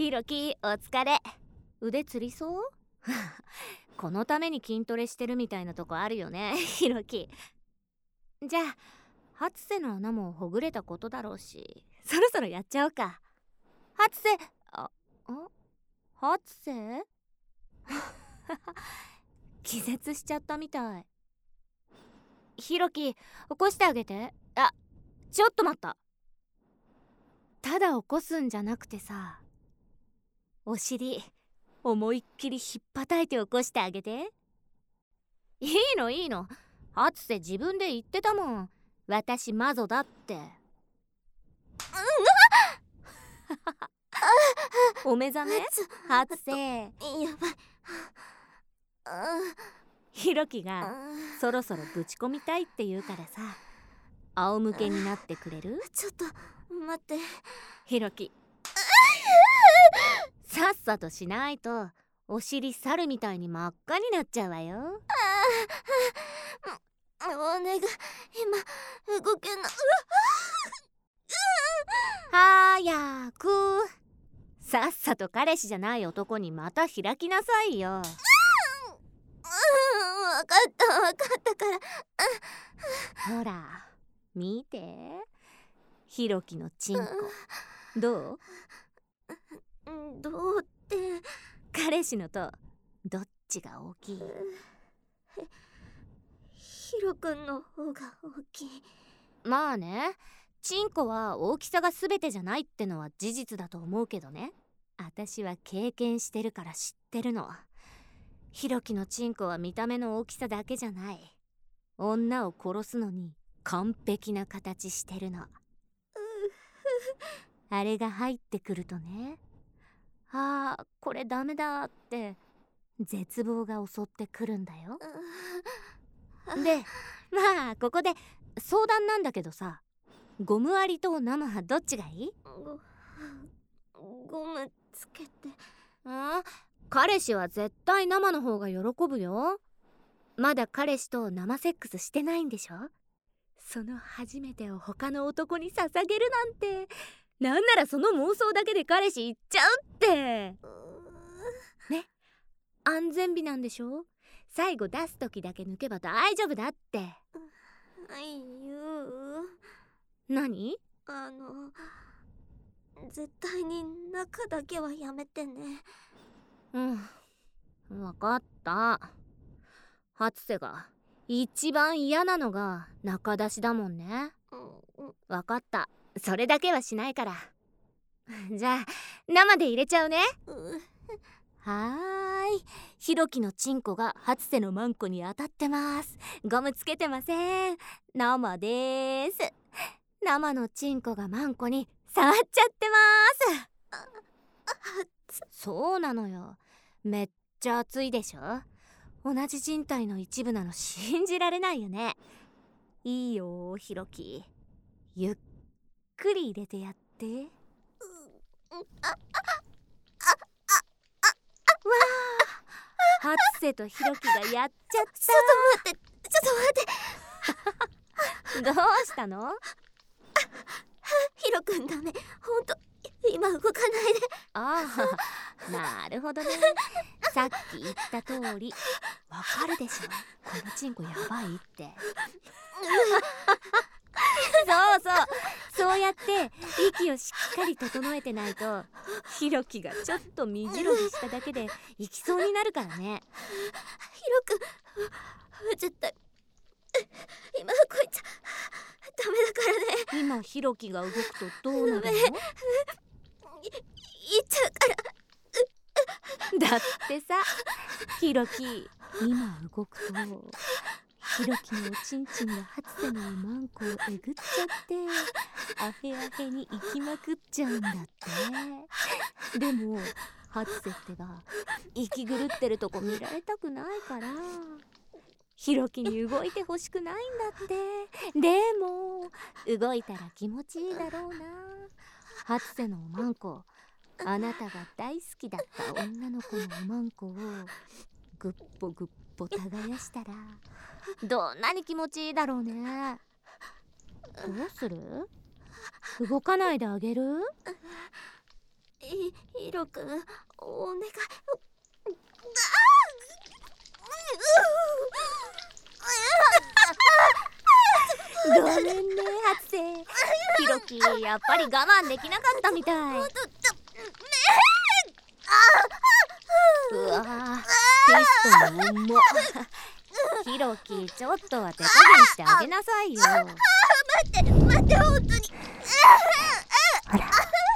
ひろき、お疲れ。腕つりそうこのために筋トレしてるみたいなとこあるよね、ひろき。じゃあ初瀬の穴もほぐれたことだろうし、そろそろやっちゃおうか。初瀬、初瀬気絶しちゃったみたい。ひろき、起こしてあげて。ちょっと待った。ただ起こすんじゃなくてさ、お尻思いっきりひっぱたいて起こしてあげて。いいのいいの、初瀬自分で言ってたもん、私マゾだって。お目覚め初瀬。 やばい。 ひろきがそろそろぶち込みたいって言うからさ、仰向けになってくれる？ ちょっと待って。 ひろき、さっさとしないとお尻猿みたいに真っ赤になっちゃうわよ。 お願い、今動けない。 早くさっさと彼氏じゃない男にまた開きなさいよ。 わかったから。 ほら見て、ひろきのチンコどう？ どうって、 彼氏のとどっちが大きい？ ヒロくんの方が大きい。 まあね、チンコは大きさが全てじゃないってのは事実だと思うけどね。私は経験してるから知ってるの。ひろきのチンコは見た目の大きさだけじゃない。女を殺すのに完璧な形してるの。あれが入ってくるとね、これダメだって絶望が襲ってくるんだよ。で、まあここで相談なんだけどさ、ゴムありと生はどっちがいい？ ゴムつけて。 彼氏は絶対生の方が喜ぶよ。まだ彼氏と生セックスしてないんでしょ？その初めてを他の男に捧げるなんて、なんならその妄想だけで彼氏行っちゃうってね。安全備なんでしょ？最後出す時だけ抜けば大丈夫だって。何？ 絶対に中だけはやめてね。 わかった。初瀬が一番嫌なのが中出しだもんね。わかった、それだけはしないから。じゃあ生で入れちゃうね。はーい、ひろきのチンコが初瀬のマンコに当たってます。ゴムつけてません。生でーす。生のチンコがマンコに触っちゃってます。そうなのよ、めっちゃ熱いでしょ。同じ人体の一部なの信じられないよね。いいよひろき、ゆっくり入れてやって。わあ、初瀬とひろきがやっちゃった。 ちょっと待ってどうしたの？ ヒロくんダメ、ほんと今動かないで。 なるほどね。さっき言った通りわかるでしょ、このチンコやばいって。そうやって息をしっかり整えてないと、ひろきがちょっと身じろぎしただけで行きそうになるからね。 ヒロくん絶対今こいつダメだからね。 今ひろきが動くとどうなるの？ いっちゃうから。 だってさ、ひろき今動くとひろきのおちんちんが初瀬のマンコをえぐっちゃってアヘアヘに行きまくっちゃうんだって。でも初瀬ってば息狂ってるとこ見られたくないから、ひろきに動いてほしくないんだって。でも動いたら気持ちいいだろうな。初瀬のおまんこ、あなたが大好きだった女の子のおまんこをぐっぽぐっぽ耕したらどんなに気持ちいいだろうね。どうする？動かないであげる？ ヒロくん、お願い。 ごめんね、初瀬。ヒロキ、やっぱり我慢できなかったみたい。うわー、テストの重っ。ヒロキ、ちょっとは手加減してあげなさいよ。 待って、本当に。 ほら、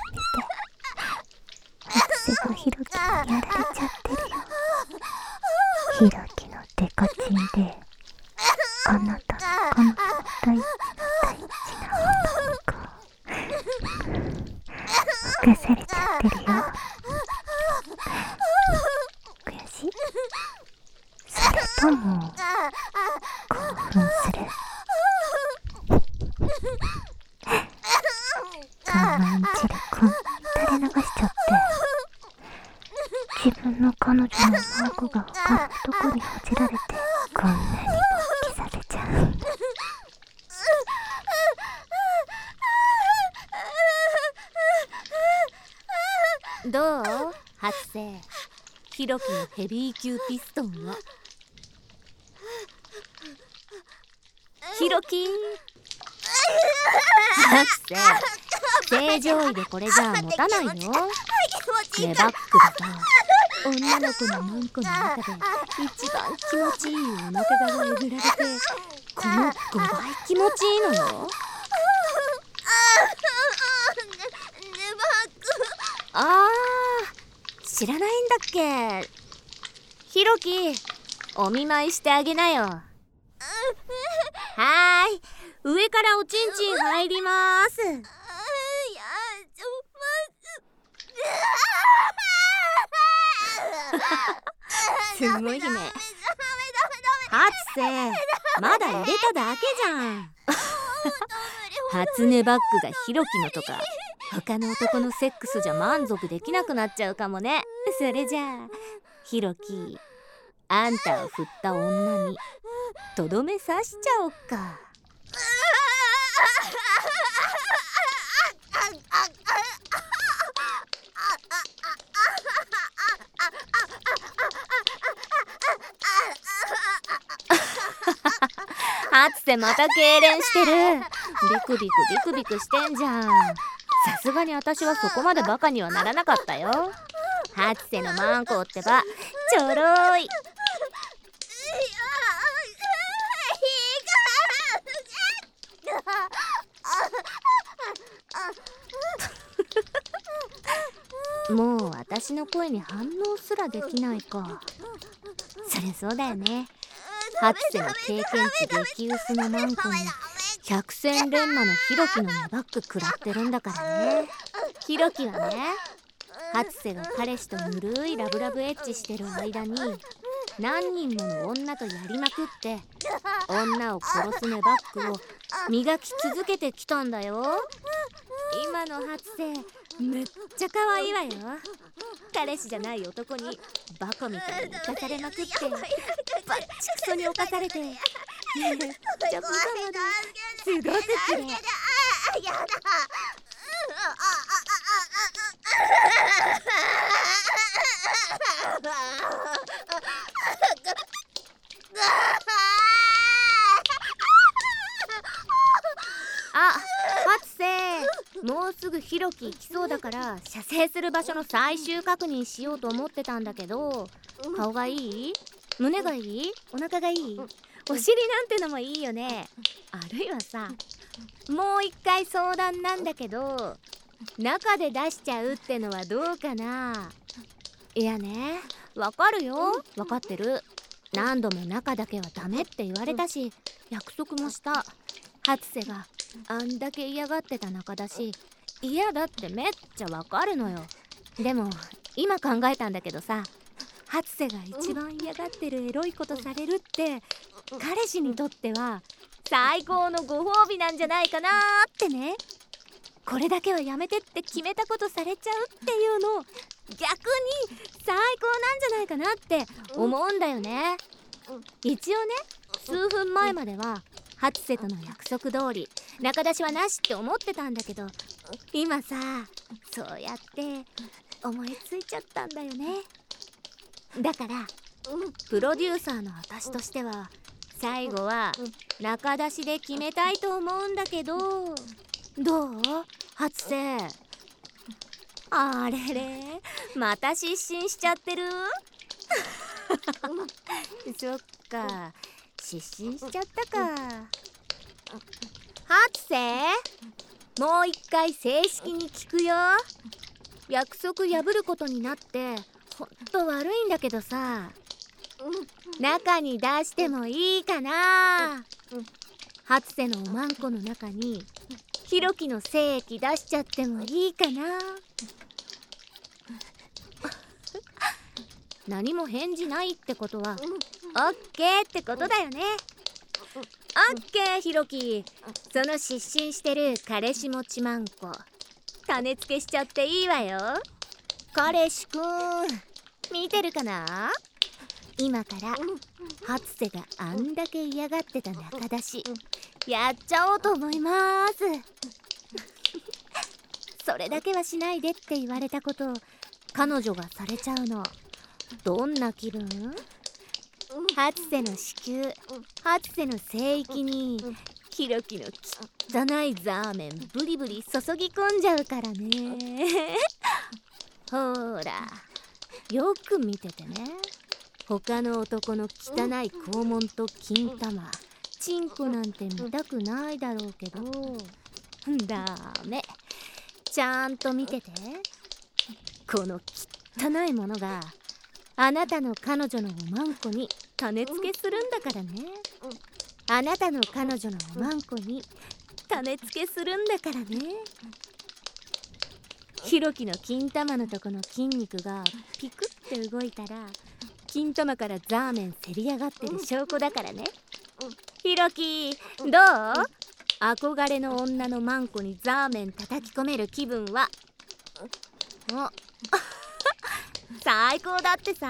初瀬とヒロキにやられちゃってるよ。ヒロキのデカチンであなたの彼女の大事な男を任されちゃってるよ。悔しい？それとも興奮する？そんなうんちでこんなに垂れ流しちゃって、自分の彼女のマークが他の男に落ちられてこんなに勃起させちゃう。 どう？初瀬、ヒロキのヘビー級ピストンは。ヒロキ、初瀬、正常位でこれじゃあ持たないよ。ネバックでさ、女の子のマンコの中で一番気持ちいいお腹がえぐられて、この5倍気持ちいいのよ。あー、知らないんだっけ。ヒロキ、お見舞いしてあげなよ。はーい、上からおちんちん入ります。すごい姫。初瀬、まだ入れただけじゃん。初音バッグがヒロキのとか、他の男のセックスじゃ満足できなくなっちゃうかもね。それじゃあヒロキ、あんたを振った女にとどめ刺しちゃおっか。初瀬また痙攣してる。ビクビクしてんじゃん。さすがに私はそこまでバカにはならなかったよ。初瀬のマンコってばちょろい。もう私の声に反応すらできないか。そりゃそうだよね。初瀬の経験値激薄のマンコに百戦錬磨のヒロキのネバック食らってるんだからね。ヒロキはね、初瀬が彼氏とぬるいラブラブエッチしてる間に何人もの女とやりまくって女を殺すネバックを磨き続けてきたんだよ。今の初瀬めっちゃ可愛いわよ。彼氏じゃない男にバカみたいに犯されまくってバッチクソに犯されてめっちゃブカまですごく綺麗。あ、初瀬、もうすぐヒロキ来そうだから射精する場所の最終確認しようと思ってたんだけど、顔がいい？胸がいい？お腹がいい？お尻なんてのもいいよね。あるいはさ、もう一回相談なんだけど、中で出しちゃうってのはどうかな。いやね、わかるよ、わかってる。何度も中だけはダメって言われたし、約束もした。初瀬があんだけ嫌がってた中だし、嫌だってめっちゃわかるのよ。でも今考えたんだけどさ、初瀬が一番嫌がってるエロいことされるって彼氏にとっては最高のご褒美なんじゃないかなってね。これだけはやめてって決めたことされちゃうっていうの逆に最高なんじゃないかなって思うんだよね。一応ね、数分前までは初瀬との約束通り中出しはなしって思ってたんだけど、 今さ、そうやって思いついちゃったんだよね。だからプロデューサーの私としては最後は中出しで決めたいと思うんだけど、どう？初瀬。あれれ、また失神しちゃってる？そっか、失神しちゃったか。初瀬、もう一回正式に聞くよ。約束破ることになってほんと悪いんだけどさ、中に出してもいいかな。初瀬のおまんこの中にひろきの精液出しちゃってもいいかな。何も返事ないってことはオッケーってことだよね。オッケー、ひろき。その失神してる彼氏持ちまんこ種付けしちゃっていいわよ。彼氏くん見てるかな。今から初瀬があんだけ嫌がってた中出しやっちゃおうと思います。それだけはしないでって言われたことを彼女がされちゃうの、どんな気分？初瀬の子宮、初瀬の聖域にひろきの汚いザーメンブリブリ注ぎ込んじゃうからね。ほら、よく見ててね。他の男の汚い肛門と金玉、チンコなんて見たくないだろうけど、ダメ。ちゃんと見てて。この汚いものがあなたの彼女のおまんこに種付けするんだからね。あなたの彼女のおまんこに種付けするんだからね。ひろきの金玉のとこの筋肉がピクって動いたら金玉からザーメンせり上がってる証拠だからね。ひろき、どう？憧れの女のマンコにザーメン叩き込める気分は。お最高だってさ。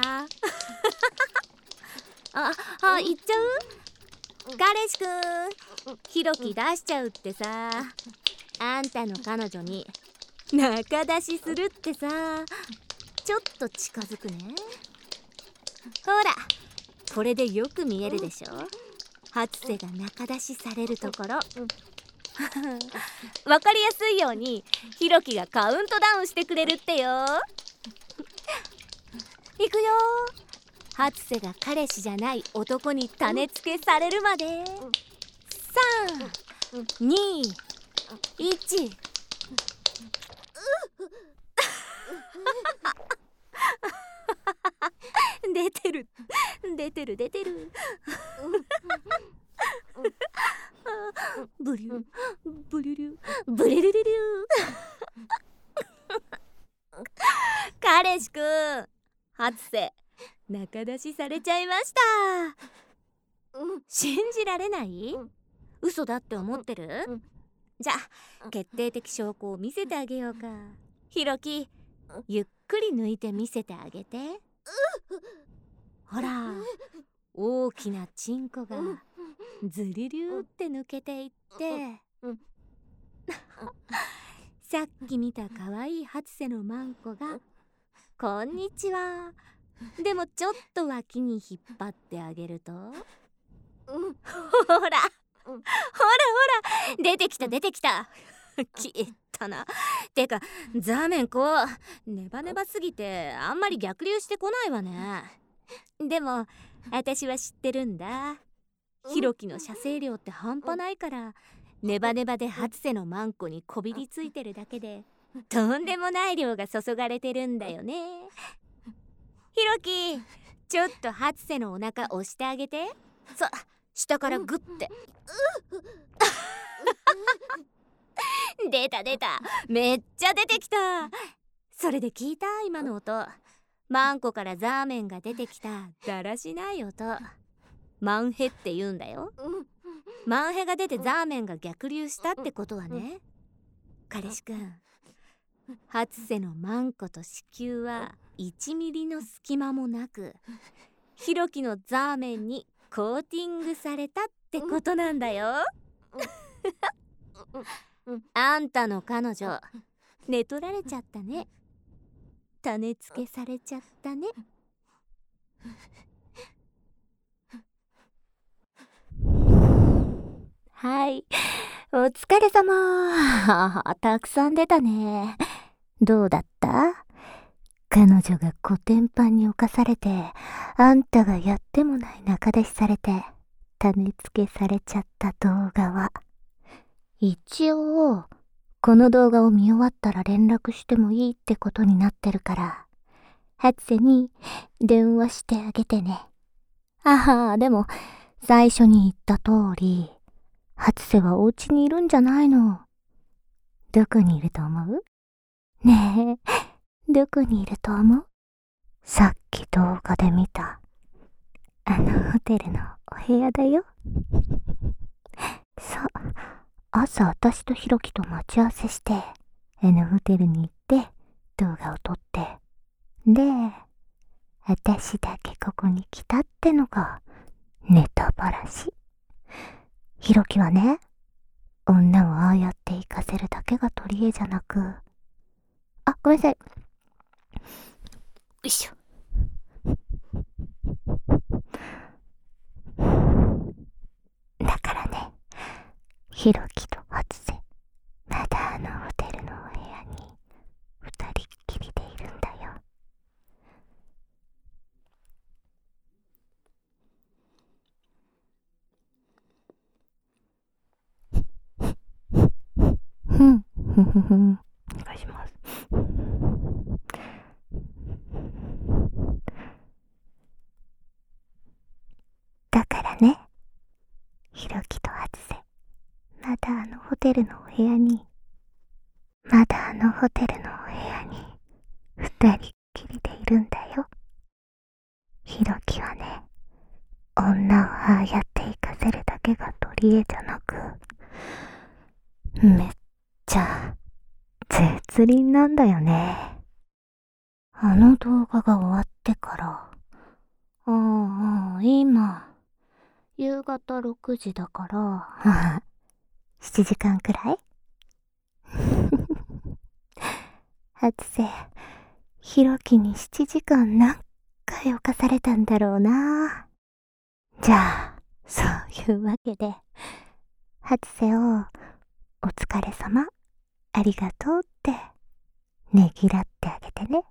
行っちゃう？彼氏くん、ひろき出しちゃうってさ。あんたの彼女に中出しするってさ。ちょっと近づくね。ほら、これでよく見えるでしょ。初瀬が中出しされるところ。わかりやすいようにひろきがカウントダウンしてくれるってよ。いくよ。初瀬が彼氏じゃない男に種付けされるまで。3、2、1。出てる出てる出てる。ブリュブリュリュブリルリュリュ。彼氏くん、初瀬中出しされちゃいました。信じられない？嘘だって思ってる？じゃあ決定的証拠を見せてあげようか。ひろき、ゆっくり抜いて見せてあげて。ほら、大きなチンコがズリリューって抜けていってさっき見たかわいい初瀬のマンコがこんにちは。でもちょっと脇に引っ張ってあげると、ほらほら出てきた出てきた。きったな。てかザーメンこうネバネバすぎてあんまり逆流してこないわね。でも私は知ってるんだ。ひろきの射精量って半端ないから、ネバネバで初瀬のマンコにこびりついてるだけでとんでもない量が注がれてるんだよね。ひろき、ちょっと初瀬のお腹押してあげて。下からグッて。出た出た、めっちゃ出てきた。それで聞いた？今の音。マンコからザーメンが出てきただらしない音。マンヘって言うんだよ。マンヘが出てザーメンが逆流したってことはね。彼氏くん、初瀬のマンコと子宮は1ミリの隙間もなくひろきのザーメンにコーティングされたってことなんだよ。 あんたの彼女寝取られちゃったね。種付けされちゃったね。はい、お疲れ様。たくさん出たね。どうだった？彼女がコテンパンに侵されて、あんたがやってもない仲出しされて、種付けされちゃった動画は。一応、この動画を見終わったら連絡してもいいってことになってるから、初瀬に電話してあげてね。でも、最初に言った通り、初瀬はお家にいるんじゃないの。どこにいると思う？ねえ、どこにいると思う？さっき動画で見た、あのホテルのお部屋だよ。そう、朝私とひろきと待ち合わせして、N ホテルに行って動画を撮って、で、私だけここに来たってのがネタばらし。ひろきはね、女をああやって行かせるだけが取り柄じゃなく、ごめんなさい。よいしょ。だからね、ひろきと初瀬、まだあのホテルのお部屋に二人っきりでいるんだよ。お願いします。だからね、ひろきと初瀬、まだあのホテルのお部屋に二人っきりでいるんだよ。ひろきはね、女をああやって行かせるだけが取り柄じゃなく、めっちゃ絶倫なんだよね。あの動画が終わってから、今、夕方6時だから、7時間くらい初瀬、ひろきに7時間何回犯されたんだろうな。じゃあ、そういうわけで、初瀬を、お疲れ様、ありがとうって、ねぎらってあげてね。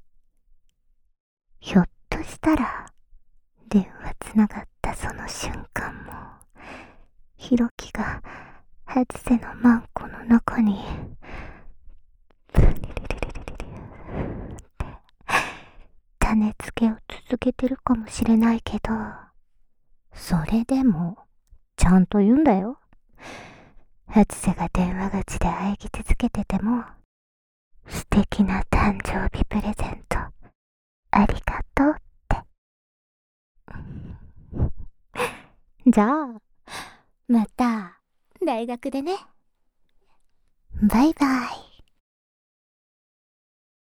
ひょっとしたら、電話つながったその瞬間も、ひろきが、初瀬のマンコの中に、ブリリリリリリリって、種付けを続けてるかもしれないけど、それでも、ちゃんと言うんだよ。初瀬が電話口で喘ぎ続けてても、素敵な誕生日プレゼント、ありがとうって。じゃあ、また、大学でね。バイバイ。